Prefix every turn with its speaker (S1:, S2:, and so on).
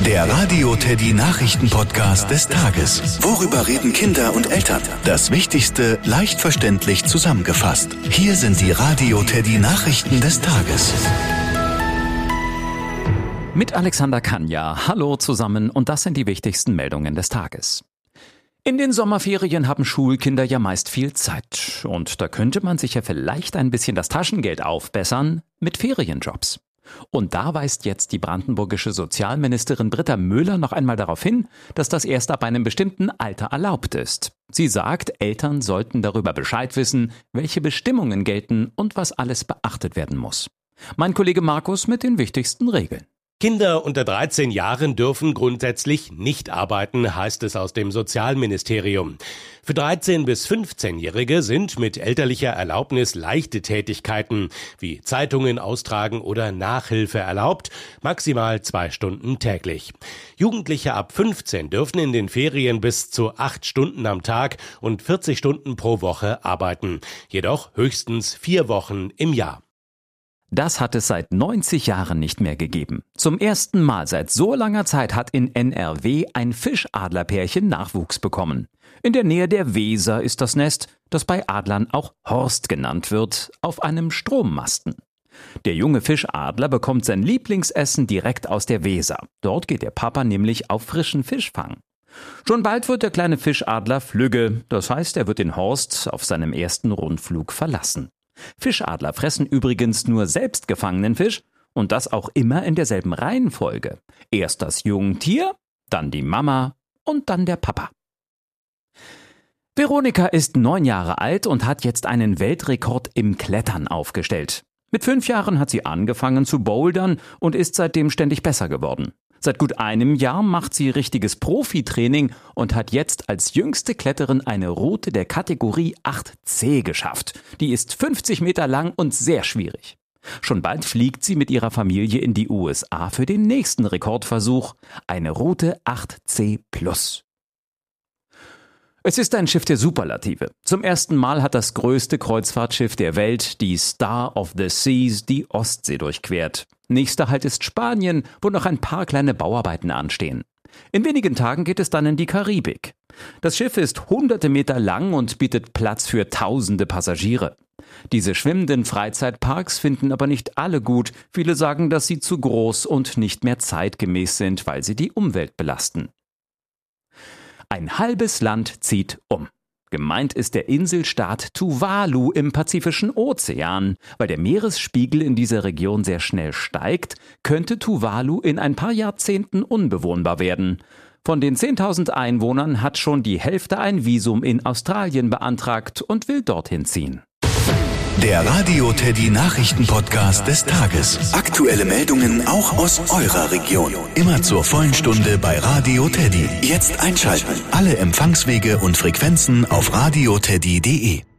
S1: Der Radio Teddy Nachrichten-Podcast des Tages. Worüber reden Kinder und Eltern? Das Wichtigste leicht verständlich zusammengefasst. Hier sind die Radio Teddy Nachrichten des Tages.
S2: Mit Alexander Kanja. Hallo zusammen und das sind die wichtigsten Meldungen des Tages. In den Sommerferien haben Schulkinder ja meist viel Zeit. Und da könnte man sich ja vielleicht ein bisschen das Taschengeld aufbessern mit Ferienjobs. Und da weist jetzt die brandenburgische Sozialministerin Britta Möller noch einmal darauf hin, dass das erst ab einem bestimmten Alter erlaubt ist. Sie sagt, Eltern sollten darüber Bescheid wissen, welche Bestimmungen gelten und was alles beachtet werden muss. Mein Kollege Markus mit den wichtigsten Regeln.
S3: Kinder unter 13 Jahren dürfen grundsätzlich nicht arbeiten, heißt es aus dem Sozialministerium. Für 13- bis 15-Jährige sind mit elterlicher Erlaubnis leichte Tätigkeiten wie Zeitungen austragen oder Nachhilfe erlaubt, maximal 2 Stunden täglich. Jugendliche ab 15 dürfen in den Ferien bis zu 8 Stunden am Tag und 40 Stunden pro Woche arbeiten, jedoch höchstens 4 Wochen im Jahr.
S2: Das hat es seit 90 Jahren nicht mehr gegeben. Zum ersten Mal seit so langer Zeit hat in NRW ein Fischadlerpärchen Nachwuchs bekommen. In der Nähe der Weser ist das Nest, das bei Adlern auch Horst genannt wird, auf einem Strommasten. Der junge Fischadler bekommt sein Lieblingsessen direkt aus der Weser. Dort geht der Papa nämlich auf frischen Fischfang. Schon bald wird der kleine Fischadler flügge, das heißt, er wird den Horst auf seinem ersten Rundflug verlassen. Fischadler fressen übrigens nur selbst gefangenen Fisch und das auch immer in derselben Reihenfolge. Erst das Jungtier, dann die Mama und dann der Papa. Veronika ist 9 Jahre alt und hat jetzt einen Weltrekord im Klettern aufgestellt. Mit 5 Jahren hat sie angefangen zu bouldern und ist seitdem ständig besser geworden. Seit gut einem Jahr macht sie richtiges Profitraining und hat jetzt als jüngste Kletterin eine Route der Kategorie 8C geschafft. Die ist 50 Meter lang und sehr schwierig. Schon bald fliegt sie mit ihrer Familie in die USA für den nächsten Rekordversuch, eine Route 8C+. Es ist ein Schiff der Superlative. Zum ersten Mal hat das größte Kreuzfahrtschiff der Welt, die Star of the Seas, die Ostsee durchquert. Nächster Halt ist Spanien, wo noch ein paar kleine Bauarbeiten anstehen. In wenigen Tagen geht es dann in die Karibik. Das Schiff ist hunderte Meter lang und bietet Platz für tausende Passagiere. Diese schwimmenden Freizeitparks finden aber nicht alle gut. Viele sagen, dass sie zu groß und nicht mehr zeitgemäß sind, weil sie die Umwelt belasten. Ein halbes Land zieht um. Gemeint ist der Inselstaat Tuvalu im Pazifischen Ozean. Weil der Meeresspiegel in dieser Region sehr schnell steigt, könnte Tuvalu in ein paar Jahrzehnten unbewohnbar werden. Von den 10.000 Einwohnern hat schon die Hälfte ein Visum in Australien beantragt und will dorthin ziehen.
S1: Der Radio Teddy Nachrichten-Podcast des Tages. Aktuelle Meldungen auch aus eurer Region. Immer zur vollen Stunde bei Radio Teddy. Jetzt einschalten. Alle Empfangswege und Frequenzen auf radioteddy.de.